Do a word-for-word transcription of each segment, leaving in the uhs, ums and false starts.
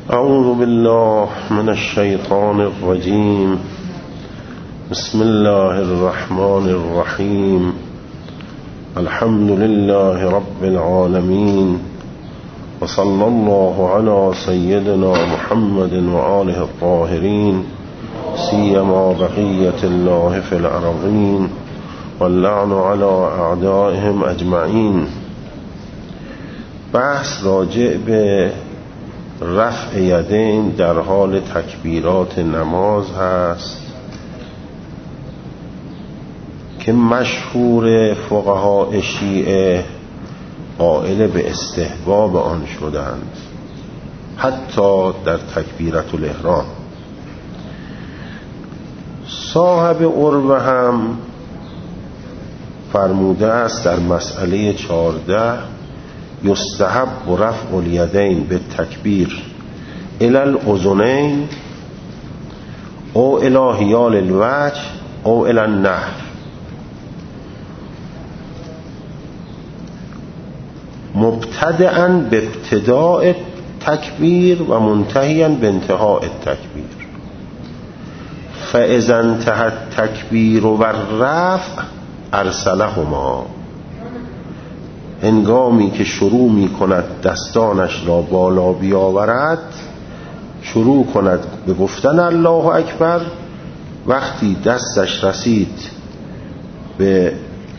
اعوذ بالله من الشیطان الرجیم. بسم الله الرحمن الرحیم. الحمد لله رب العالمین و صلی الله علی سیدنا محمد و آله الطاهرین سیما بقیة الله فی الارضین واللعن علی اعدائهم اجمعین. بحث راجع به رفع یدین در حال تکبیرات نماز هست که مشهور فقهای شیعه قائل به استحباب آن شدند، حتی در تکبیرت الاحرام. صاحب عروه هم فرموده است در مسئله چهارده: یستحب رفع الیدین به تکبیر الی الاذنین او الی حیال الوجه او الی النحر. مبتدئا به ابتداء تکبیر و منتهیا به انتهاء تکبیر. فاذا انتهى التکبیر و الرفع ارسلهما. هنگامی که شروع می کند دستانش را بالا بیاورد، شروع کند به گفتن الله اکبر. وقتی دستش رسید به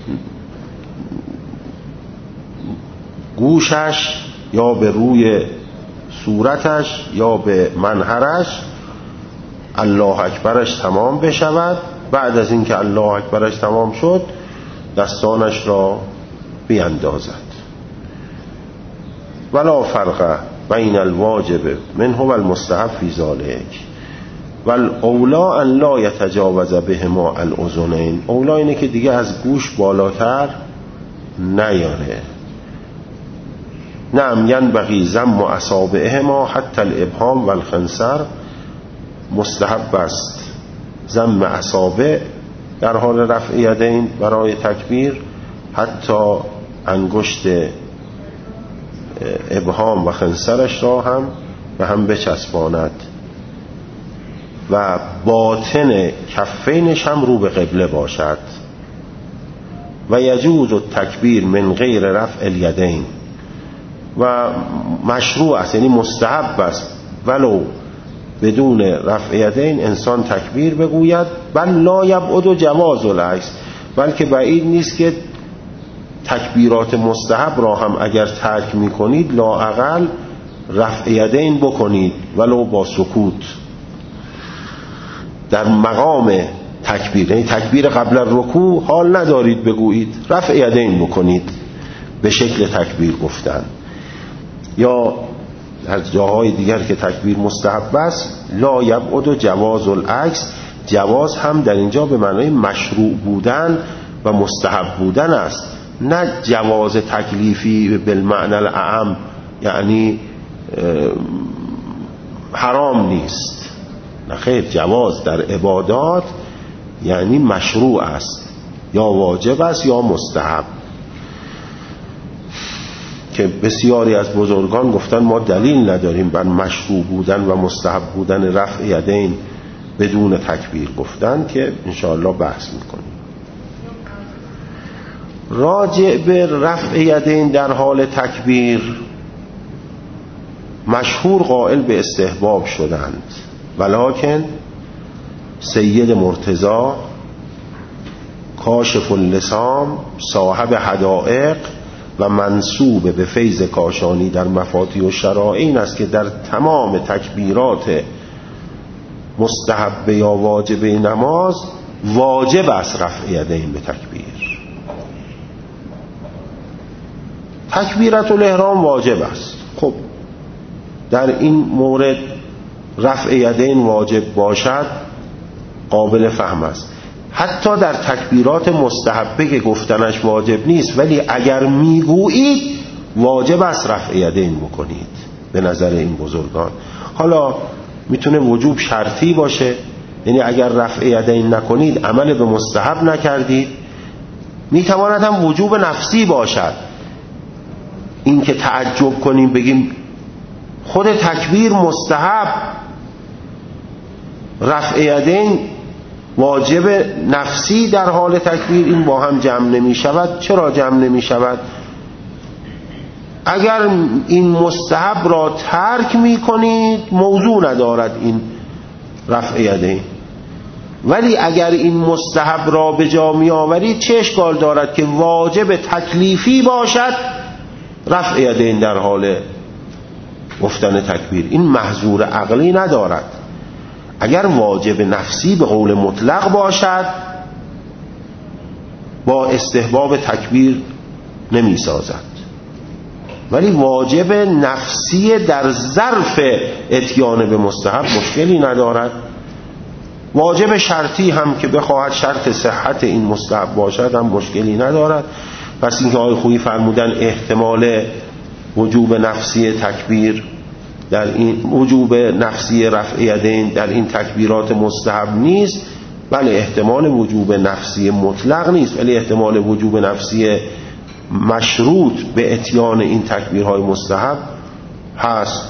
گوشش یا به روی صورتش یا به منحرش، الله اکبرش تمام بشود. بعد از اینکه الله اکبرش تمام شد، دستانش را بیاندازد. ولا فرق بین الواجب منه و المستحب فی ذلک والاولا ان لا یتجاوز بهما الاذنین. اولا اینه که دیگه از گوش بالاتر نیاره. نعم ینبغی ضم اصابعهما حتی الابهام والخنصر. مستحب است ضم اصابع در حال رفع یدین برای تکبیر، حتی انگشت ابهام و خنصرش را هم به هم بچسباند و باطن کفینش هم رو به قبله باشد. و یجوز التکبیر من غیر رفع الیدین. و مشروع است، یعنی مستحب است ولو بدون رفع یدین انسان تکبیر بگوید. بل لا یبعد جواز العکس، بلکه بعید نیست که تکبیرات مستحب را هم اگر ترک می کنید لااقل رفع یدین بکنید، ولو با سکوت در مقام تکبیر. یعنی تکبیر قبل رکوع حال ندارید بگویید، رفع یدین بکنید به شکل تکبیر گفتن. یا در جاهای دیگر که تکبیر مستحب است، لا یبعد جواز العکس. جواز هم در اینجا به معنای مشروع بودن و مستحب بودن است، نه جواز تکلیفی بالمعنی الاعم، یعنی حرام نیست. نه خیر، جواز در عبادات یعنی مشروع است، یا واجب است یا مستحب. که بسیاری از بزرگان گفتن ما دلیل نداریم بر مشروع بودن و مستحب بودن رفع یدین بدون تکبیر گفتن، که انشاءالله بحث میکنیم. راجع به رفع یدین در حال تکبیر مشهور قائل به استحباب شدند، ولکن سید مرتضی کاشف اللسام صاحب حدائق و منسوب به فیض کاشانی در مفاتیح الشرائع این است که در تمام تکبیرات مستحب یا واجب نماز واجب است رفع یدین به تکبیر. تکبیرت الاحرام واجب است. خب در این مورد رفع یدین واجب باشد قابل فهم است. حتی در تکبیرات مستحبه که گفتنش واجب نیست، ولی اگر میگویید واجب است رفع یدین بکنید به نظر این بزرگان. حالا میتونه وجوب شرطی باشه، یعنی اگر رفع یدین نکنید عمل به مستحب نکردید. میتواند هم وجوب نفسی باشد، این که تعجب کنیم بگیم خود تکبیر مستحب، رفع یدین واجب نفسی در حال تکبیر، این با هم جمع نمی شود. چرا جمع نمی شود؟ اگر این مستحب را ترک می کنید موضوع ندارد این رفع یدین، ولی اگر این مستحب را به جا می آورید چه اشکال دارد که واجب تکلیفی باشد رفع یدین در حال گفتن تکبیر؟ این محظور عقلی ندارد. اگر واجب نفسی به قول مطلق باشد با استحباب تکبیر نمی سازد، ولی واجب نفسی در ظرف اتیان به مستحب مشکلی ندارد. واجب شرطی هم که بخواهد شرط صحت این مستحب باشد هم مشکلی ندارد. پس اینکه آقای خویی فرمودن احتمال وجوب نفسی تکبیر در این وجوب نفسی رفع یدین در این تکبیرات مستحب نیست، بله احتمال وجوب نفسی مطلق نیست، ولی احتمال وجوب نفسی مشروط به اتیان این تکبیرهای مستحب هست.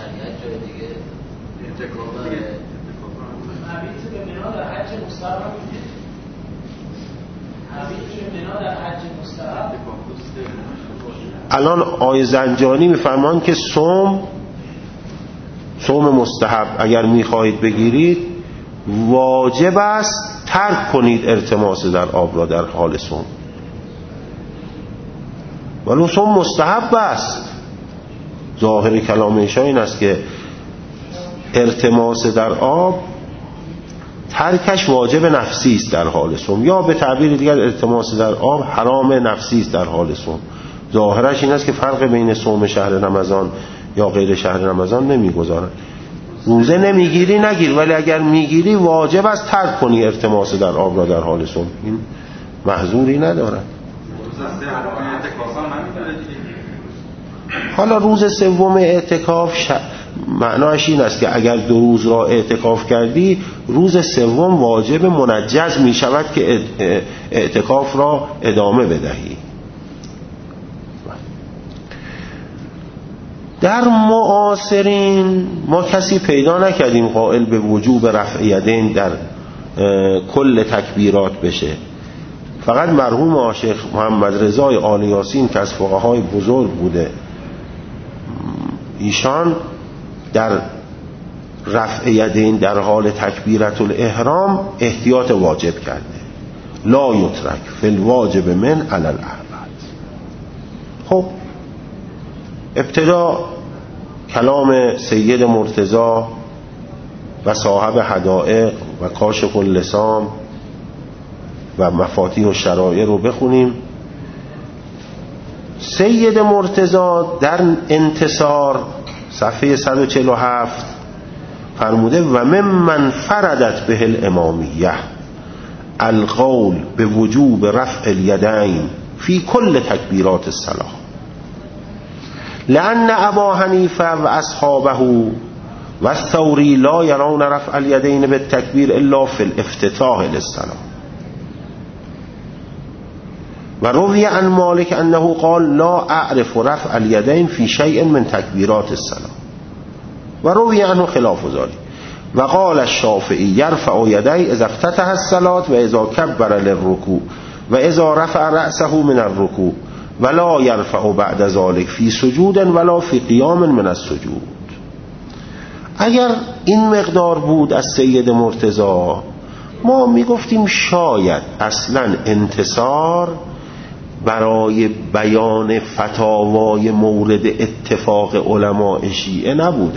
الان آیه زنجانی میفرمان که صوم صوم مستحب اگر میخواهید بگیرید واجب است ترک کنید التماس در آب را در حال صوم، ولی صوم مستحب است. ظاهر کلام ایشان این است که التماس در آب ترکش واجب نفسی است در حال صوم، یا به تعبیر دیگر التماس در آب حرام نفسی است در حال صوم. ظاهرش این است که فرق بین صوم شهر رمضان یا غیر شهر رمضان نمیگذارد. روزه نمیگیری نگیر، ولی اگر میگیری واجب است ترک کنی التماس در آب را در حال صوم، این محظوری ندارد. حالا روز سوم اعتکاف ش... معناش این است که اگر دو روز را اعتکاف کردی روز سوم واجب منجز می شود که اعتکاف را ادامه بدهی. در معاصرین ما کسی پیدا نکردیم قائل به وجوب رفع یدین در کل تکبیرات بشه. فقط مرحوم شیخ محمد رضای آل یاسین که از فقهای بزرگ بوده، ایشان در رفع یدین در حال تکبیرت الاحرام احتیاط واجب کرده، لا یترک فی الواجب من علی الاحبت. خب ابتدا کلام سید مرتضی و صاحب حدائق و کاشف اللسان و مفاتیح الشرائع رو بخونیم. سید مرتضی در انتصار صفحه صد و چهل و هفت فرموده و ممن فردت به الامامیه القول به وجوب رفع الیدین فی کل تکبیرات الصلاة لأن ابا حنیفه و اصحابه و الثوری لا یرون رفع الیدین بالتکبیر الا فی الافتتاح للصلاة و روی عن مالک انه قال لا اعرف رفع الیدین فی شیء من تکبیرات الصلاة و روی عنه خلاف ذلك و قال الشافعی یرفع یدی اذا افتتح الصلاة و اذا کبر للرکوع و اذا رفع رأسه من الرکوع ولا یرفع بعد ذلك فی سجود ولا فی قیام من السجود. اگر این مقدار بود از سید مرتضی ما میگفتیم شاید اصلا انتصار برای بیان فتاوای مورد اتفاق علماء شیعه نبوده.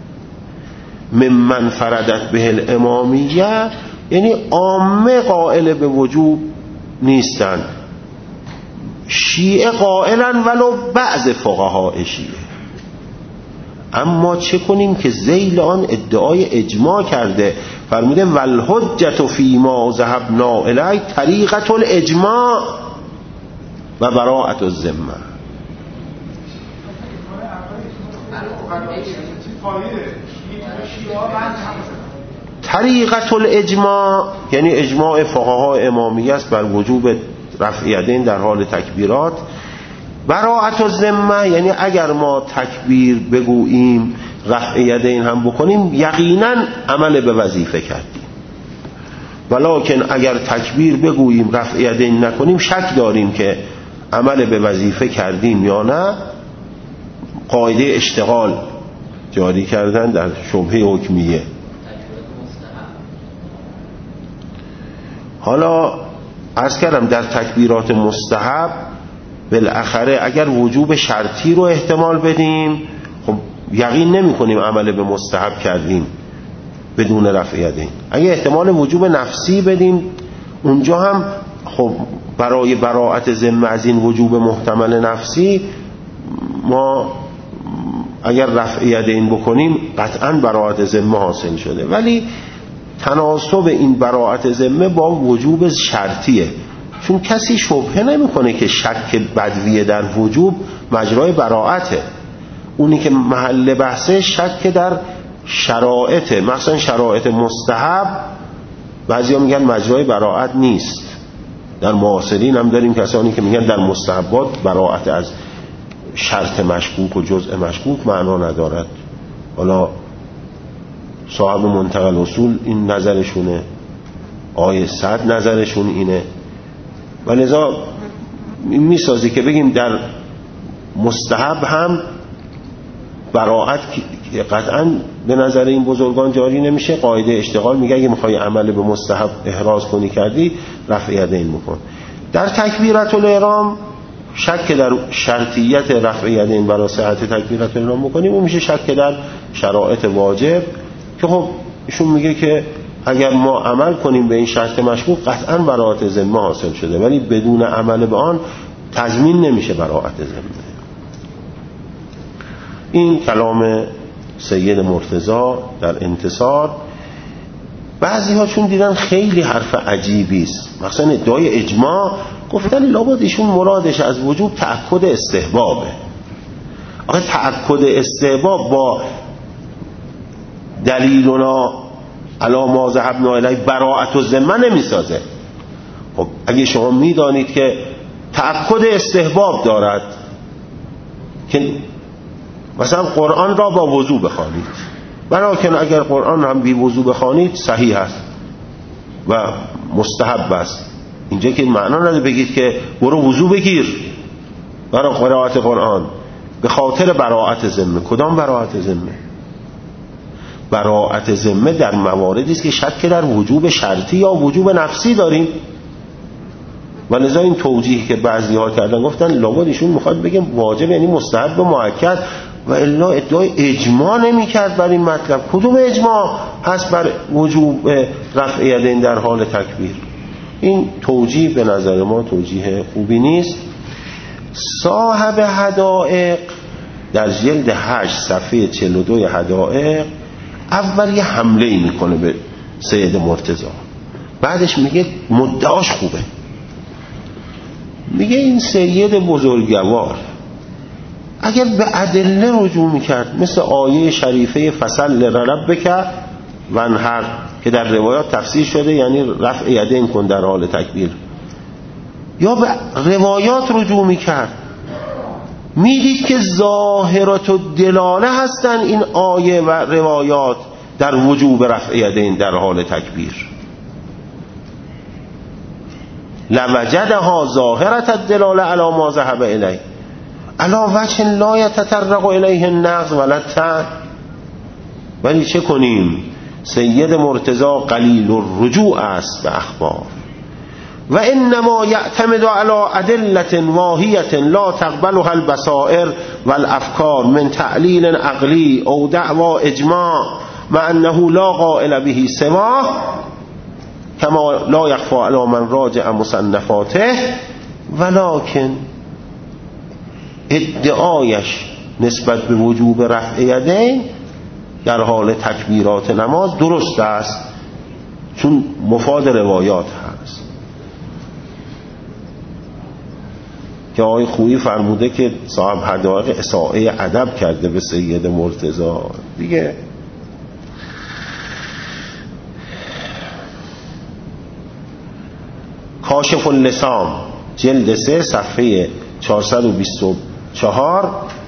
ممن فردت به الامامیه یعنی عامه قائل به وجوب نیستند، شیعه قائلن ولو بعض فقها شیعه. اما چه کنیم که ذیل آن ادعای اجماع کرده، فرموده والحجة فیما ذهبنا الیه طریقة الاجماع و براءة الذمه. طریقة الاجماع یعنی اجماع فقها امامیه است بر وجوب رفع یدین در حال تکبیرات. براءت الذمه یعنی اگر ما تکبیر بگوییم رفع یدین هم بکنیم یقینا عمل به وظیفه کردیم، ولکن اگر تکبیر بگوییم رفع یدین نکنیم شک داریم که عمل به وظیفه کردیم یا نه. قاعده اشتغال جاری کردن در شبهه حکمیه. حالا عرض کردم در تکبیرات مستحب بالاخره اگر وجوب شرطی رو احتمال بدیم خب یقین نمی کنیم عمل به مستحب کردیم بدون رفع یدین. اگر احتمال وجوب نفسی بدیم اونجا هم خب برای براءت ذمه از این وجوب محتمل نفسی ما اگر رفع یدین بکنیم قطعا براءت ذمه حاصل شده، ولی تناسب این براءت ذمه با وجوب شرطیه، چون کسی شبهه نمیکنه که شک بدویه در وجوب مجرای براءته. اونی که محل بحثه شک در شرایطه، مثلا شرایط مستحب بعضیا میگن مجرای براءت نیست. در معاصرین هم داریم کسانی که میگن در مستحبات براءت از شرط مشکوک و جزء مشکوک معنا ندارد. حالا صاحب منتقل اصول این نظرشونه، آیه صد نظرشون اینه، و لذا میسازی که بگیم در مستحب هم براءت قطعا به نظر این بزرگان جاری نمیشه. قاعده اشتغال میگه اگه میخوای عمل به مستحب احراز کنی کردی رفع یدین میکن. در تکبیرت الاحرام شک در شرطیت رفع یدین برای صحت تکبیرت الاحرام بکنیم اون میشه شک در شرایط واجب، که خب ایشون میگه که اگر ما عمل کنیم به این شرط مشکوک قطعا براءت ذمه حاصل شده، ولی بدون عمل به آن تضمین نمیشه براءت ذمه. این کلام سید مرتضی در انتصار. بعضی ها چون دیدن خیلی حرف عجیبی است، مثلا ادعای اجماع، گفتن لابد ایشون مرادش از وجوب تأکد استحبابه. آخه تأکد استحباب با دلیلنا علی ما ذهبنا الیه براءت الذمه نمیسازه. خب اگه شما میدانید که تأکد استحباب دارد که مثلا قرآن را با وضو بخوانید، ولکن اگر قرآن هم بی وضو بخوانید صحیح است و مستحب است، اینجا که معنا نداره بگید که برو وضو بگیر برای قرائت قرآن به خاطر براءت ذمه. کدام براءت ذمه؟ براءت ذمه در مواردی است که شک در وجوب شرطی یا وجوب نفسی داریم، و لذا این توجیهی که بعضی ها کردن گفتن لابد ایشون میخواد بگم واجب یعنی مستحب و مؤکد، و الا ادعای اجماع نمی کرد بر این مطلب. کدوم اجماع هست بر وجوب رفع یدین در حال تکبیر؟ این توجیه به نظر ما توجیه خوبی نیست. صاحب حدائق در جلد هشت صفحه چهل و دو حدائق اول یه حمله ای میکنه به سید مرتضی، بعدش میگه مدعاش خوبه. میگه این سید بزرگوار اگر به ادله رجوع میکرد مثل آیه شریفه فصل لربک وانحر که در روایات تفسیر شده یعنی رفع یدین کن در حال تکبیر، یا به روایات رجوع میکرد میدید که ظاهرات و دلاله هستن این آیه و روایات در وجوب رفع یدین در حال تکبیر. لوجدها ظاهرة الدلاله علی ما ذهب الیه علی وجه لا یتطرق الیه النقض ولا التعن. ولی چه کنیم؟ سید مرتضی قلیل الرجوع است به اخبار و انما یعتمد علی ادله واهیه لا تقبلها البصائر والافکار من تعلیل عقلی او دعوا اجماع مع انه لا قائل به سواه کما لا یخفى علی من راجع مصنفاته. ولکن ادعایش نسبت به وجوب رفع یدین در حال تکبیرات نماز درست است چون مفاد روایات هست که آقای خویی فرموده که صاحب حدائق اساءه ادب کرده به سید مرتضی دیگه. کاشف اللسان جلد سه صفحه چهارصد و بیست و چهار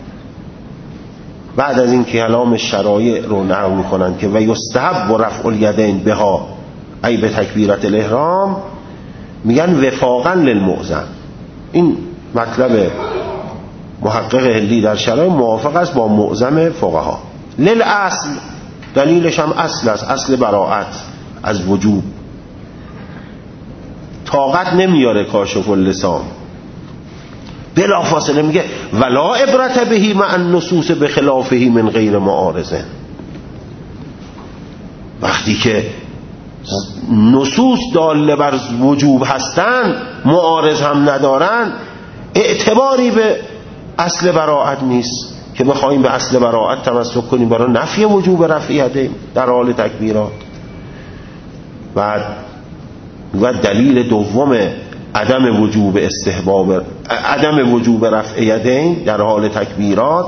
بعد از این که کلام شرایع رو نقل میکنن که و یستحب و رفع الیدین بها ای به تکبیرت الاحرام، میگن وفاقا للمؤذن. این مطلب محقق هندی در شرایع موافق است با معظم فقها. للاصل، دلیلش هم اصل است، اصل براءت از وجوب. طاقت نمیاره کاشف اللسان، بلا فاصله میگه ولا عبرت بهی مع النصوص بخلافه من غیر معارض. وقتی که نصوص داله بر وجوب هستند معارض هم ندارن، اعتباری به اصل براءت نیست که بخوایم به اصل براءت تمسک کنیم برای نفی وجوب رفع یدین در حال تکبیرات. بعد و دلیل دوم عدم وجوب استحباب عدم وجوب رفع یدین در حال تکبیرات،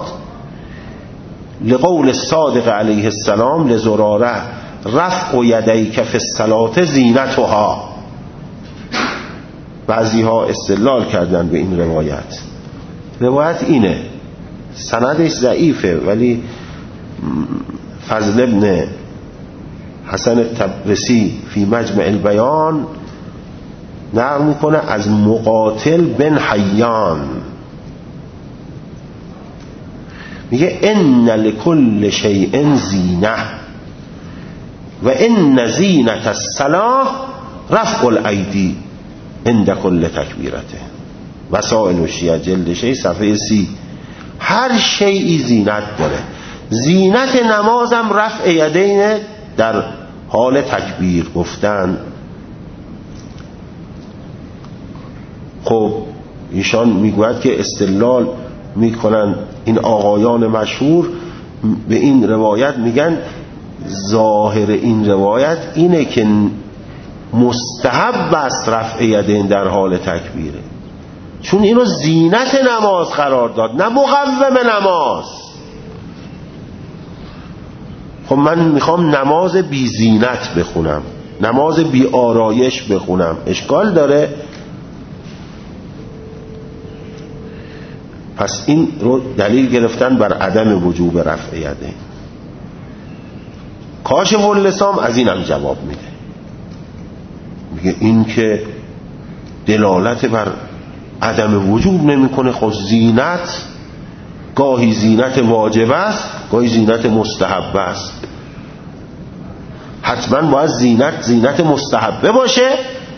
لقول الصادق علیه السلام لزراره رفع یدیک فی الصلاة زینتها. بعضی ها استدلال کردن به این روایت. روایت اینه، سندش ضعیفه، ولی فضل ابن حسن التبرسی فی مجمع البیان نقل میکنه از مقاتل بن حیان، میگه ان لکل شیء زینه و ان زینت الصلاة رفع الایدی عند کل تکبیرته. وسائل الشیعه جلد شی صفحه سی. هر شیئی زینت داره، زینت نمازم رفع یدین در حال تکبیر گفتن. خب ایشان میگوید که استدلال میکنن این آقایان مشهور به این روایت، میگن ظاهر این روایت اینه که مستحب است رفع یدین در حال تکبیره، چون اینو زینت نماز قرار داد نه مقوم نماز. خب من میخوام نماز بی زینت بخونم، نماز بی آرایش بخونم، اشکال داره؟ پس این رو دلیل گرفتن بر عدم وجوب رفع یدین. کاشف اللسان از این هم جواب میده، میگه این که دلالت بر عدم وجوب نمیکنه. خب زینت گاهی زینت واجب است، گاهی زینت مستحب است. حتما باید زینت زینت مستحبه باشه؟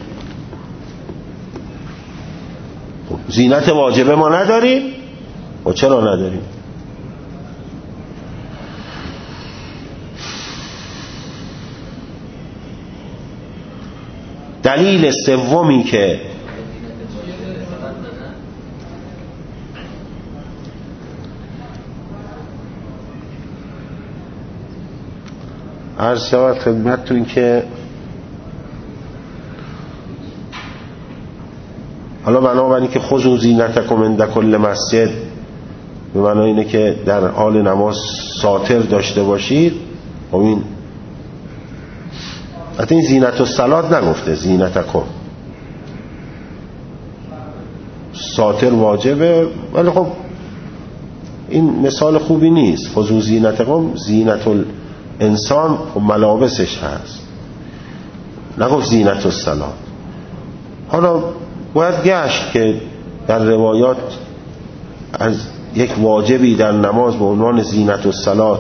خب زینت واجبه ما نداریم. و چرا نداریم؟ دلیل سومی که عرض شود خدمتتون که حالا بنابراین که خذوا زینتکم عند کل مسجد، به معنی اینه که در حال نماز ساتر داشته باشید. خب این حتی این زینت الصلاة نگفته، زینتکم ساتر واجبه، ولی خب این مثال خوبی نیست. خذوا زینتکم، زینت الانسان خب ملابسش هست، نگفت زینت الصلاة. حالا باید گشت که در روایات از یک واجبی در نماز به عنوان زینت الصلاة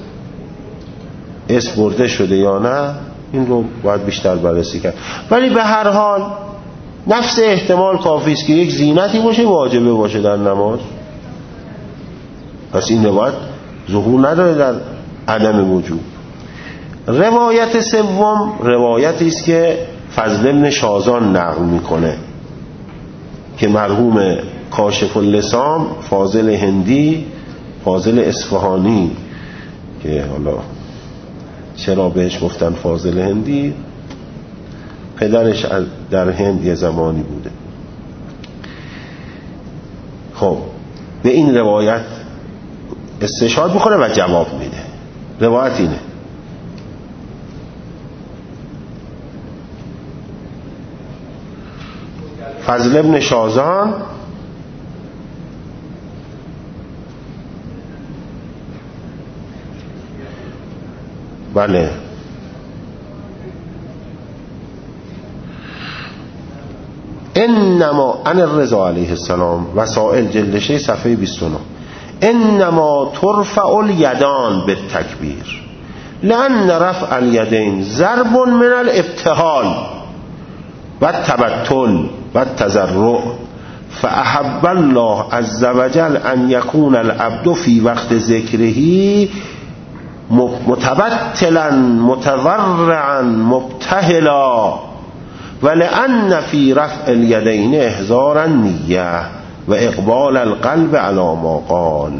اسم برده شده یا نه، این رو باید بیشتر بررسی کرد. ولی به هر حال نفس احتمال کافی است که یک زینتی باشه واجبه باشه در نماز. پس این روایت ظهور نداره در عدم وجوب. روایت سوم روایتی است که فضل بن شازان نقل میکنه که مرحوم کاشف اللسان فاضل هندی، فاضل اصفهانی، که حالا چرا بهش گفتن فاضل هندی، پدرش در هند یه زمانی بوده. خب به این روایت استشهاد میکنه و جواب میده. روایت اینه: فضل ابن شازان بله. انما عن الرضا علیه السلام وسائل جلد شش صفحه بیست و نه انما ترفع الیدان بالتکبیر لأن رفع الیدین ضرب من الابتهال و التبتل و التضرع فاحب الله عز وجل ان یکون العبد فی وقت ذکره متبتلا متضرعا مبتهلا ولأن فی رفع الیدین احضار النیه و اقبال القلب علی ما قال.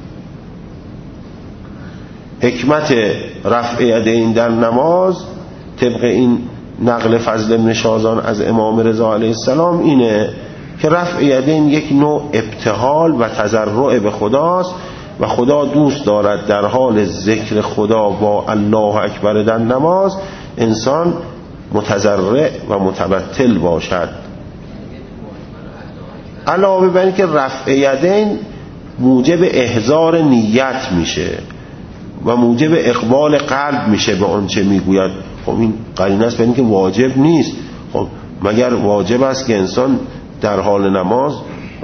حکمت رفع یدین در نماز طبق این نقل فضل بن شازان از امام رضا علیه السلام اینه که رفع یدین یک نوع ابتهال و تضرع به خداست و خدا دوست دارد در حال ذکر خدا با الله اکبر در نماز انسان متضرع و متبتل باشد. علاوه بر اینکه رفع یدین موجب احضار نیت میشه و موجب اقبال قلب میشه به آنچه میگوید. خب این قرینه است به اینکه واجب نیست. خب مگر واجب است که انسان در حال نماز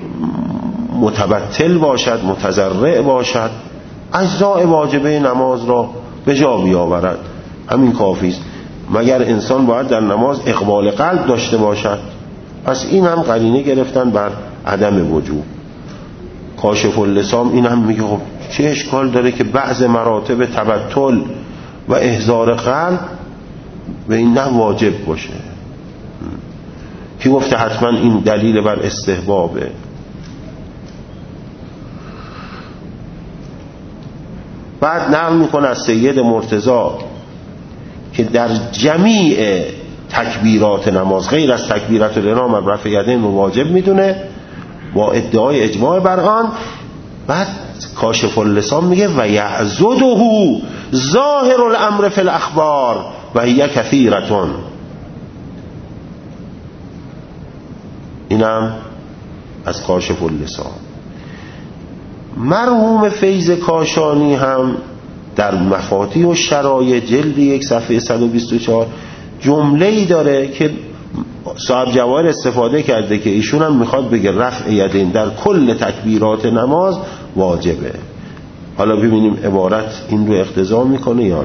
متبتل باشد، متضرع باشد، اجزاء واجبه نماز را به جا بیاورد؟ همین کافی است. مگر انسان باید در نماز اقبال قلب داشته باشد؟ پس این هم قرینه گرفتن بر عدم وجوب. کاشف اللسام این هم میگه خب چه اشکال داره که بعض مراتب تبتل و احضار قلب به این نه واجب باشه؟ کی گفته حتما این دلیل بر استحبابه؟ بعد نقل میکنه از سید مرتضی که در جمیع تکبیرات نماز غیر از تکبیرات الاحرام رفع یدین رو واجب میدونه با ادعای اجماع بر آن. بعد کاشف اللسان میگه و یعضده ظاهر الامر فی الاخبار و هی کثیرتون. اینم از کاشف اللسان. مرحوم فیض کاشانی هم در مفاتیح و شرایع جلد یک صفحه صد و بیست و چهار جمله‌ای داره که صاحب جواهر استفاده کرده که ایشون هم میخواد بگه رفع یدین در کل تکبیرات نماز واجبه. حالا ببینیم عبارت این رو اقتضا میکنه یا نه.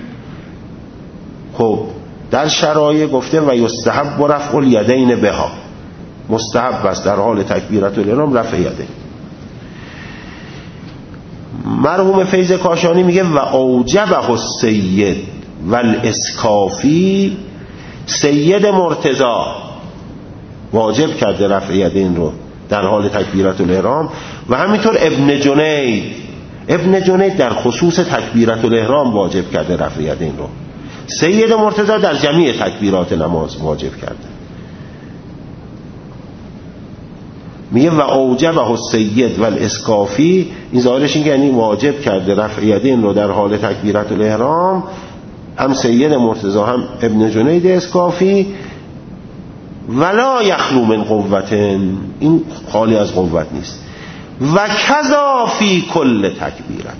خب در شرایع گفته و یستحب رفع الیدین بها، مستحب است در حال تکبیرات الاحرام رفع یدین. مرحوم فیض کاشانی میگه و اوجبه السید و الاسکافی، سید مرتضی واجب کرده رفع یدین رو در حال تکبیرات الاحرام و همینطور ابن جنید ابن جنید در خصوص تکبیرات الاحرام واجب کرده رفع یدین رو. سید مرتضی در جمیع تکبیرات نماز واجب کرده. میگه و اوجبه السید و الاسکافی، این ظاهرش این یعنی واجب کرده رفع یدین رو در حال تکبیرات الاحرام هم سید مرتضی هم ابن جنید اسکافی. ولا یخلو من قوتن، این خالی از قوت نیست. و کذا فی کل تکبیرت.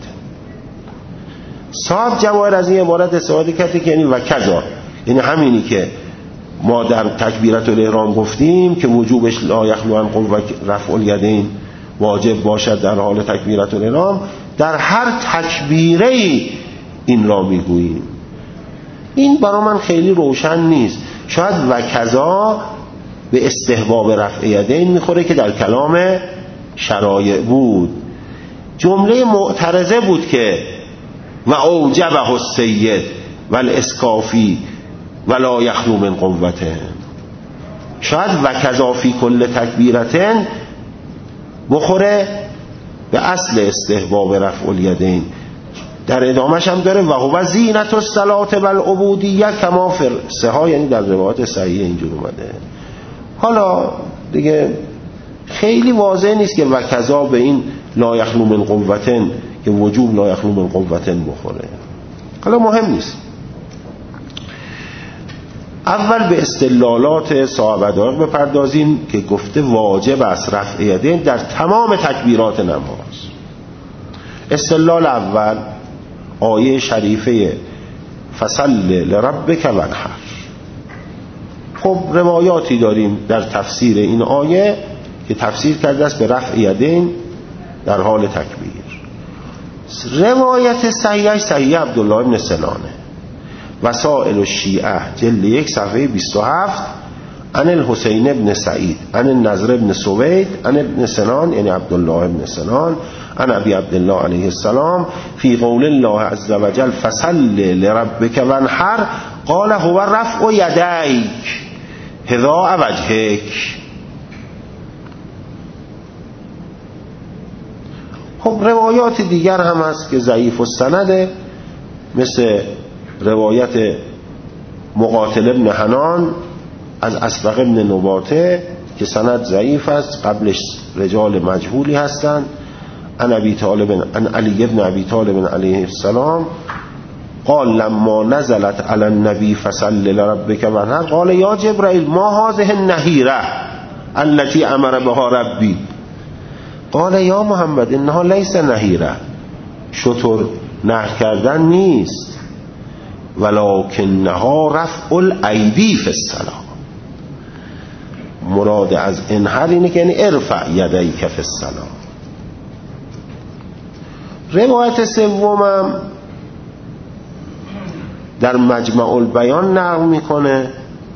صاحب جواهر از این عبارت استفاده کرده که یعنی و کذا، یعنی همینی که ما در تکبیرات الاحرام گفتیم که وجوبش لا یخلو عن قوت رفع الیدین واجب باشد در حال تکبیرات الاحرام، در هر تکبیره این را میگوییم. این برای من خیلی روشن نیست. شاید و کذا به استحباب رفع یدین میخوره که در کلام شرایع بود. جمله معترضه بود که و اوجبه السید و الاسکافی ولا یخلو من قوته. شاید و کذا فی کل تکبیرتن بخوره به اصل استحباب رفع الیدین. در ادامهش هم داره و هو زینت الصلاة و العبودیه کما فی الصحاح، یعنی در روایات صحیح اینجور اومده. حالا دیگه خیلی واضح نیست که و کذا به این لا یخلو من قوتن که وجوب لا یخلو من قوتن بخوره. حالا مهم نیست. اول به استدلالات صاحب دقایق بپردازیم که گفته واجب است رفع یدین در تمام تکبیرات نماز. استدلال اول آیه شریفه فصل لربک وانحر. خب روایاتی داریم در تفسیر این آیه که تفسیر کرده است به رفع یدین در حال تکبیر. روایت صحیح صحیح عبدالله بن سنانه، وسائل الشیعه جلد یک صفحه بیست و هفت، عن الحسین بن سعید عن النضر بن سوید عن ابن سنان یعنی عبدالله بن سنان عن ابی عبدالله علیه السلام فی قول الله عز وجل فصل لربک وانحر قال هو رفع یدیک حذاء وجهک. خب روایات دیگر هم هست که ضعیف السنده، مثل روایت مقاتل ابن حنان از اسبق ابن نباته که سند ضعیف است، قبلش رجال مجهولی هستند. عن ابی طالب عن علی ابن ابی طالب علیه السلام قال لما نزلت علی النبی فصل لربک وانحر قال یا جبرائیل ما هذه النهیره التي امر بها ربی قال یا محمد انها لیس نهیره، شطور نهر کردن نیست، ولکنها رفع الایدی فی الصلاه. مراد از انحر اینه که یعنی ارفع یدیک فی الصلاه. روایت سومم در مجمع البیان نقل میکنه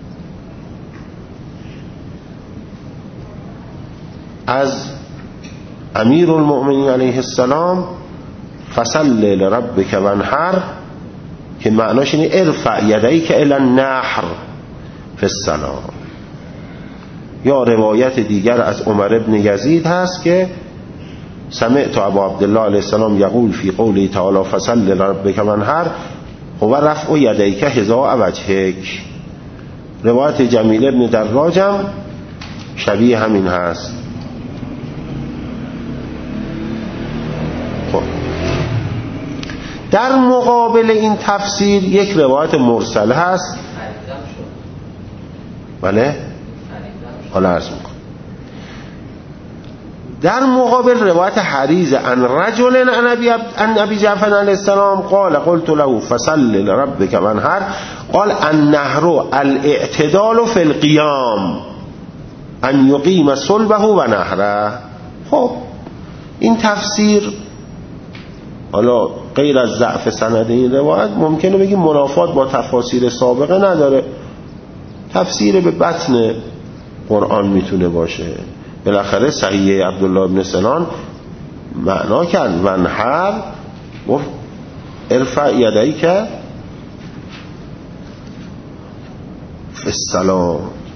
از امیر المؤمنین علیه السلام فصل لربک وانحر که معناش اینه ارفع یدیک الی النحر فی الصلاه. یا روایت دیگر از عمر ابن یزید هست که سمعت ابا عبدالله علیه السلام یقول فی قوله تعالی فصل لربک وانحر هو رفع یدیک حذاء وجهک. روایت جمیل ابن دراجم شبیه همین هست. خب در مقابل این تفسیر یک روایت مرسل هست. بله حالا عرض میکنم. در مقابل روایت حریز عن رجل عن ابی جعفر علیه السلام قال قلت له فصل لربک وانحر قال النحر الاعتدال فی القیام ان یقیم صلبه و نحره. خب این تفسیر حالا غیر از ضعف سند این روایت ممکنه بگیم منافات با تفاسیر سابقه نداره، تفسیر به بطن قرآن میتونه باشه. بالاخره صحیح عبدالله بن سنان معنا کرد وانحر گفت ارفع یدیک فی الصلاه.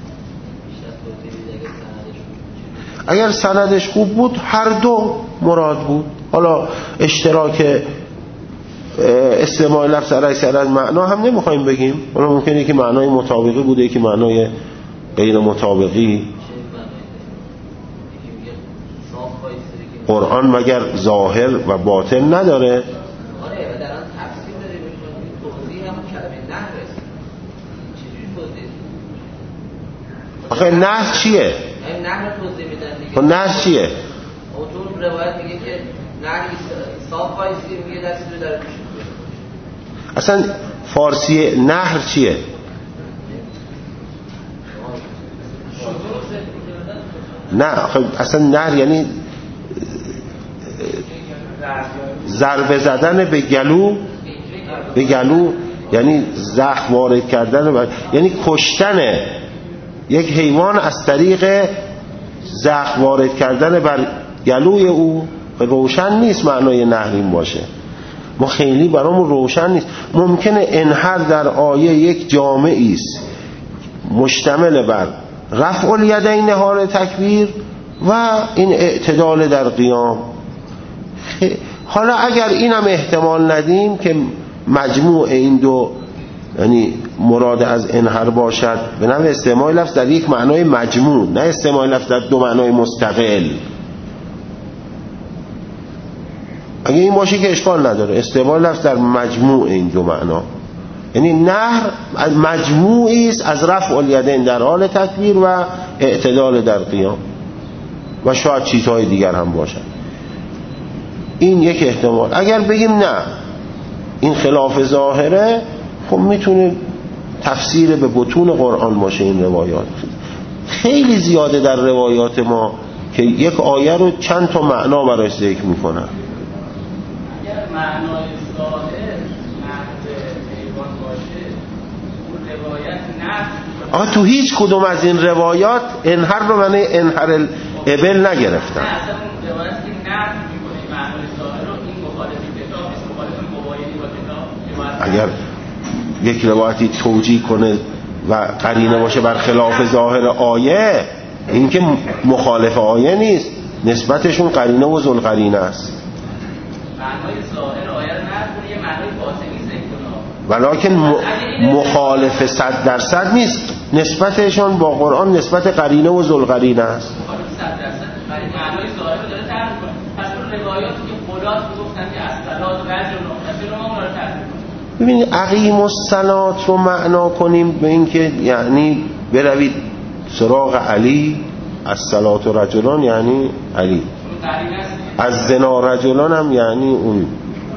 اگر سندش خوب بود هر دو مراد بود. حالا اشتراک استعمال لفظ علیه سر از معنا هم نمیخوایم بگیم، حالا ممکنه که معنای مطابقی بوده که معنای غیر مطابقی. قرآن مگر ظاهر و باطن نداره؟ آره و در آن تفسیر داره می‌کنه، توضیح هم کلمه نحر است. چجوری توضیح؟ آخه نحر چیه؟ این نحر توضیح میدن دیگه. خب نحر چیه؟ اون روایت میگه که نحر صاف وایسی میگه دستی رو در پیش. اصلا فارسی نحر چیه؟ نه خب اصلا نحر یعنی ضربه زدن به گلو، به گلو یعنی زخم وارد کردن، یعنی کشتن یک حیوان از طریق زخم وارد کردن بر گلوی او. روشن نیست معنای نحر این باشه، ما خیلی برامون روشن نیست. ممکنه انحر در آیه یک جامعی است مشتمل بر رفع الیدین حال تکبیر و این اعتدال در قیام. حالا اگر اینم احتمال ندیم که مجموع این دو یعنی مراد از انحر باشد به نوع استعمال لفظ در یک معنای مجموع، نه استعمال لفظ در دو معنای مستقل. اگه این باشه که اشکال نداره، استعمال لفظ در مجموع این دو معنا، یعنی نحر مجموعی است از رفع الیدین در حال تکبیر و اعتدال در قیام و شاید چیزهای دیگر هم باشد. این یک احتمال. اگر بگیم نه این خلاف ظاهره، خب میتونه تفسیر به بطون قرآن باشه. این روایات خیلی زیاده در روایات ما که یک آیه رو چند تا معنا براش ذکر میکنن. اگر معنای ظاهر نحو حیوان باشه اون روایت نفی. آه تو هیچ کدوم از این روایات انحر رو معنی انحر الابل نگرفتن. نه اصلا اون روایت که نفی میکنه معنای ظاهر رو این مخالف کتاب نیست، مخالف مباینی با کتاب. اگر یک روایتی توجیه کنه و قرینه باشه بر خلاف ظاهر آیه، این که مخالف آیه نیست، نسبتشون قرینه و ذوالقرینه است. معنای ظاهر آیه رو نفی یه معنای باطنی ذکر کنه، ولیکن مخالف صد درصد نیست، نسبتشون با قرآن نسبت قرینه و ذوالقرینه است. مخالف صد درصد ولی معنای ظاهر رو داره تعریف کنه. پس اون روایاتی که خلاص میگفتن که الصلات رجل مغتسل رو ما رو تعریف کنه. ببینید اقیم الصلات رو معنا کنیم به این که یعنی بروید سراغ علی، الصلات رجلان یعنی علی، از زنا رجلان هم یعنی اون.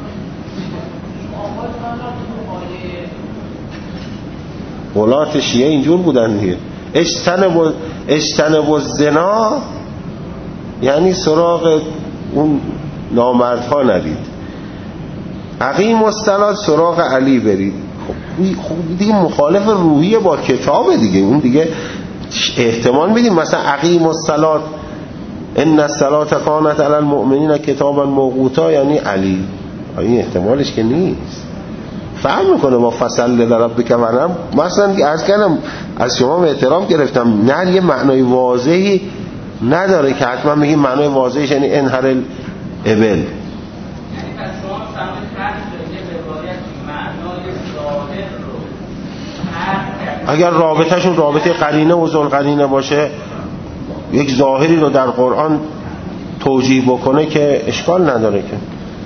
قولات شیعه اینجور بودن دیگه، اجتنب اجتنب الزنا یعنی سراغ اون نامردها نرید، اقیم الصلات سراغ علی برید. خب دیگه مخالف روحیه با کتابه دیگه، اون دیگه احتمال میدیم مثلا اقیم الصلات ان الصلاه کانت علی المؤمنین کتابا موقوتا یعنی علی، این احتمالش که نیست. فهم میکنه با فصل لربک ونحر مثلا که عرض کردم از شما احترام گرفتم، نه یه معنای واضحی نداره که حتما بگیم معنای واضحش یعنی انحر الابل. اگر رابطهشون رابطه قرینه و ذوالقرینه باشه، یک ظاهری رو در قرآن توجیه بکنه که اشکال نداره که.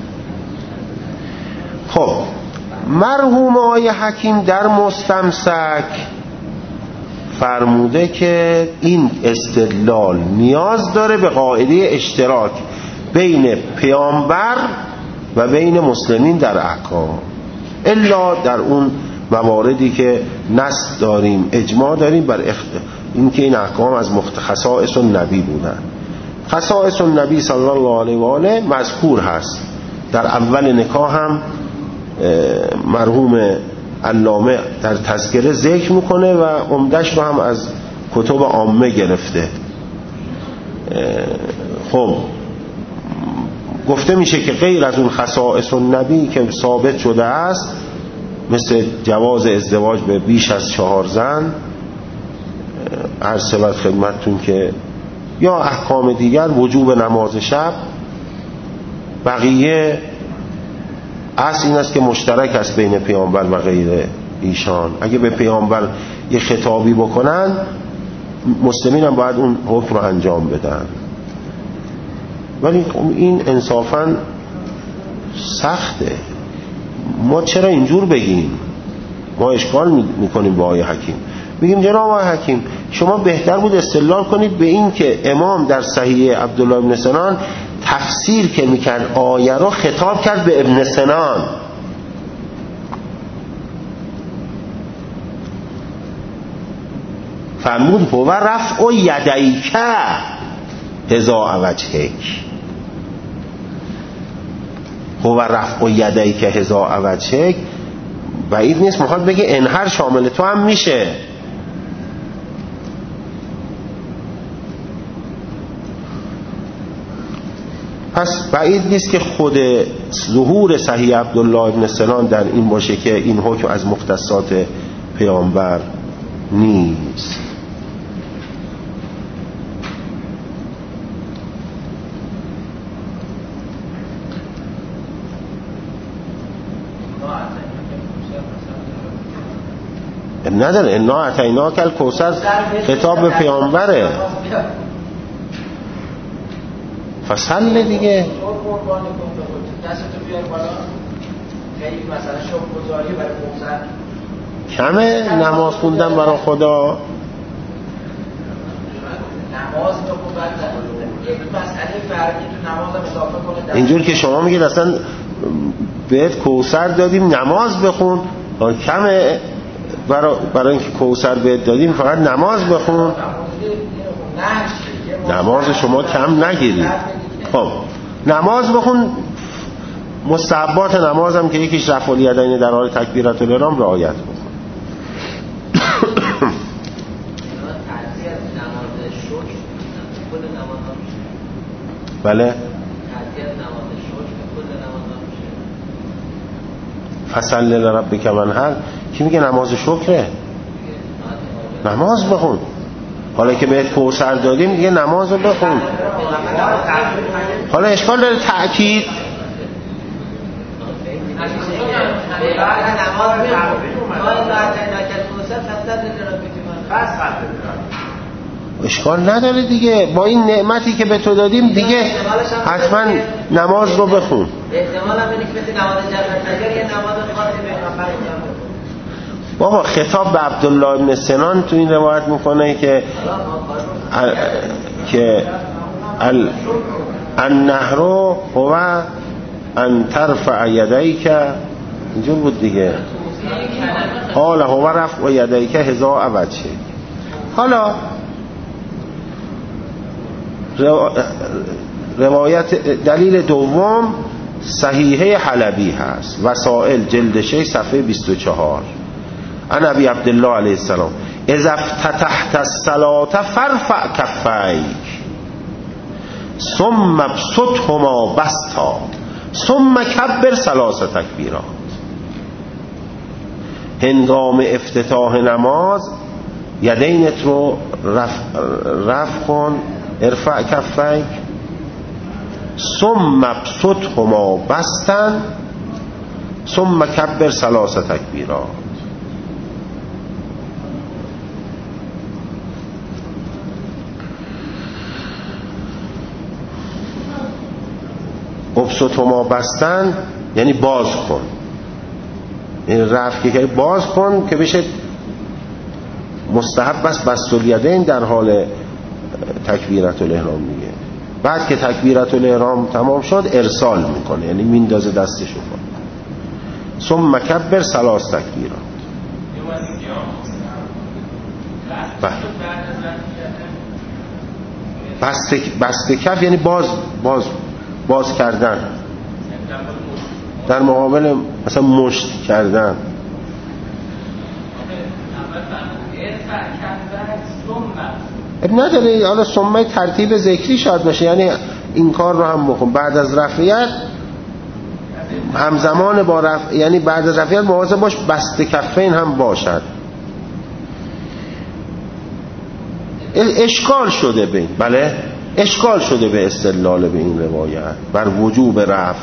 خب مرحوم آقای حکیم در مستمسک فرموده که این استدلال نیاز داره به قاعده اشتراک بین پیامبر و بین مسلمین در احکام، الا در اون مواردی که نص داریم، اجماع داریم بر اخت... این که این احکام از خصائص النبی بودن. خصائص النبی صلی الله علیه و آله مذکور هست در اول نکاح هم مرحوم علامه در تذکره ذکر میکنه و عمدش رو هم از کتب عامه گرفته. خب گفته میشه که غیر از اون خصائص النبی که ثابت شده است، مثل جواز ازدواج به بیش از چهار زن، عرض شود خدمتتون که یا احکام دیگر، وجوب نماز شب، بقیه اصل این است که مشترک است بین پیامبر و غیر ایشان. اگه به پیامبر یه خطابی بکنن، مسلمین هم باید اون حکم رو انجام بدن. ولی این انصافاً سخته. ما چرا اینجور بگیم؟ ما اشکال میکنیم با آقای حکیم، میگیم جناب آقای حکیم شما بهتر بود استدلال کنید به این که امام در صحیح عبدالله ابن سنان تفسیر که میکرد آیه رو خطاب کرد به ابن سنان. فرمود هو رفع یدیک هزا وجهک، هو رفع یدیک هزا وجهک بعید نیست میخواد بگه انحر شامل تو هم میشه. پس بعید نیست که خود ظهور صحیح عبدالله ابن سنان در این باشه که این حکم از مختصات پیامبر نیست. نداره انا اعطیناک الکوثر خطاب به پیامبره، فصل دیگه کمه نماز خوندن برای خدا. اینجور که شما میگید اصلا بهت کوثر دادیم نماز بخون، کمه برای برای اینکه کوثر بهت دادیم فقط نماز بخون. نماز شما کم نگیرید. خب نماز بخون، مستحبات نماز هم که یکیش رفع الیدین در حال تکبیرات الاحرام رعایت بکن. بله فصل لربک منحر کی میگه نماز شکره؟ نماز بخون. حالا که بهت کوثر دادیم دیگه نماز رو بخون. حالا اشکال داره تأکید؟ اشکال نداره دیگه، با این نعمتی که به تو دادیم دیگه حتما نماز رو بخون. احتمال هم اینه که مثل نماز جبر یه نماز خاصی پیغمبر بابا خطاب به عبدالله بن سنان تو این روایت میکنه که ال... که ال... النهر هو ان ترفع یدیک، اینجور بود دیگه، حالا هو رفع یدیک هزار وجه. حالا روایت دلیل دوم صحیحه حلبی هست، وسائل جلد شش صفحه بیست و چهار. عن ابی عبدالله علیه السلام اذا افتتحت الصلاة فارفع کفیک ثم ابسطهما بسطا ثم کبر ثلاث تکبیرات. هنگام افتتاح نماز یدینت رو رفع, رفع کن، ارفع کفیک، ثم ابسطهما بسطا ثم کبر ثلاث تکبیرات. ابسطهما بستن یعنی باز کن، این رفع که باز کن که بشه مستحب است بسط الیدین در حال تکبیرت الاحرام میگه. بعد که تکبیرت الاحرام تمام شد ارسال میکنه، یعنی میندازه دستشو کن. ثم کبر ثلاث تکبیرات. بسته بسته کف یعنی باز باز باز کردن، در مقابل مثلا مشت کردن. اب نداره، حالا ثم ترتیب ذکری شاید باشه، یعنی این کار رو هم بکن بعد از رفعیت، همزمان با رفع، یعنی بعد از رفعیت مواظب باش بسته کفین هم باشد. اشکال شده به بله اشکال شده به استدلال به این روایت بر وجوب رفع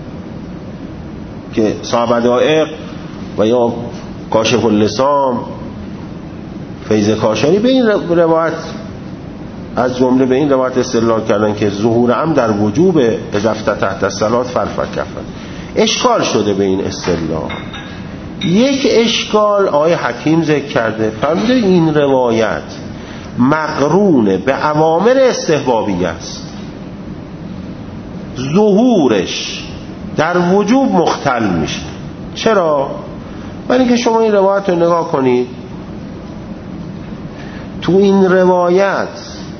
که صاحب دائق و یا کاشف اللسام فیض کاشانی به این روایت از جمله به این روایت استدلال کردن که ظهور هم در وجوب اذا افتتحت الصلاة فارفع کفیک. اشکال شده به این استدلال. یک اشکال آقای حکیم ذکر کرده، فرموده این روایت مقرون به اوامر استحبابیه است، ظهورش در وجوب مختل میشه. چرا؟ برای اینکه شما این روایت رو نگاه کنید، تو این روایت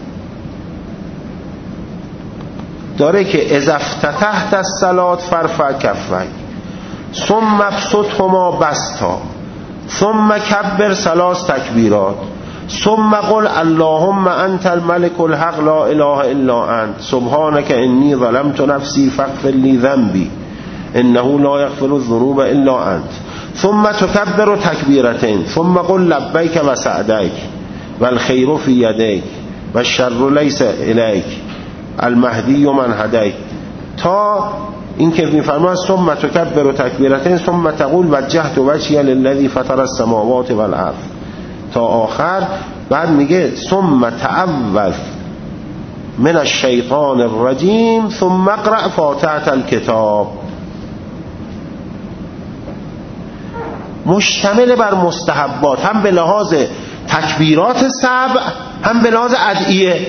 داره که اذا افتتحت الصلاة فارفع کفیک ثم ابسطهما بسطا ثم کبر ثلاث تکبیرات ثم قل اللهم انت الملك الحق لا اله الا انت سبحانك انی ظلمت نفسی فاغفر لی ذنبی انه لا یغفر الذنوب الا انت ثم تکبر تکبیرتین ثم قل لبیک و سعدیک والخیر فی یدیک والشر لیس الیک المهدی من هدیک، تا این که میفرماید ثم تکبر تکبیرتین ثم تقول وجهت وجهی للذی فطر السماوات والارض تا آخر. بعد میگه ثم تعوذ من الشیطان الرجیم ثم اقرأ فاتحة الکتاب. مشتمل بر مستحبات، هم به لحاظ تکبیرات سبع هم به لحاظ ادعیه.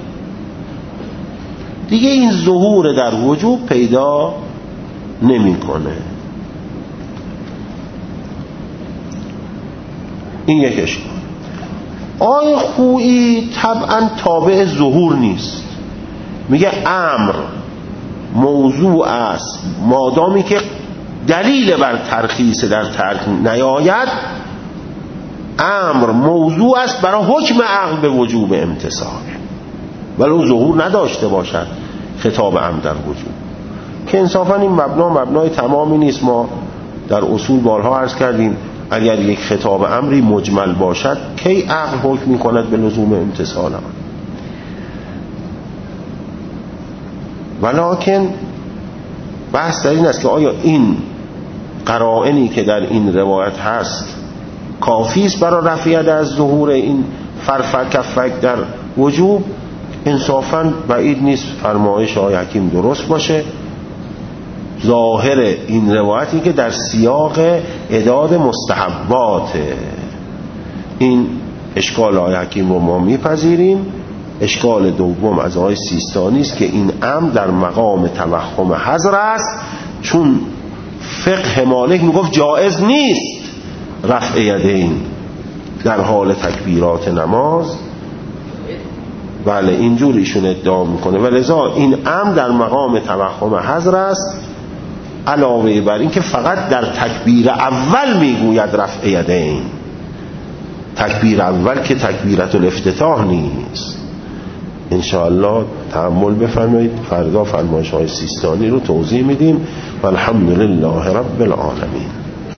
دیگه این ظهور در وجوب پیدا نمیکنه. این یک اشکال. آیه خویی طبعا تابع ظهور نیست. میگه امر موضوع است مادامی که دلیل بر ترخیص در ترک نیاید، امر موضوع است برای حکم عقل به وجوب امتثال، ولو ظهور نداشته باشد خطاب امر در وجوب. که انصافا این مبنا مبنای تمامی نیست. ما در اصول بارها عرض کردیم اگر یک خطاب امری مجمل باشد کی عقل حکم می کند به لزوم امتثال آن؟ ولکن بحث در این است که آیا این قرائنی که در این روایت هست کافی است برای رفع از ظهور این فرفک کفک در وجوب؟ انصافا بعید نیست فرمایش آقای حکیم درست باشه. ظاهر این روایتی که در سیاق اعداد مستحبات، این اشکال آقای حکیم رو ما میپذیریم. اشکال دوم از آقای سیستانی است که این امر در مقام توهم حظر است، چون فقه مالک میگفت جائز نیست رفع یدین در حال تکبیرات نماز. بله اینجور ایشون ادعا میکنه و لذا این امر در مقام توهم حظر است، علاوه بر این که فقط در تکبیر اول میگوید رفع یدین. تکبیر اول که تکبیرت الافتتاح نیست. انشاءالله تأمل بفرمایید، فردا فرمایش های سیستانی رو توضیح میدیم. والحمدلله رب العالمین.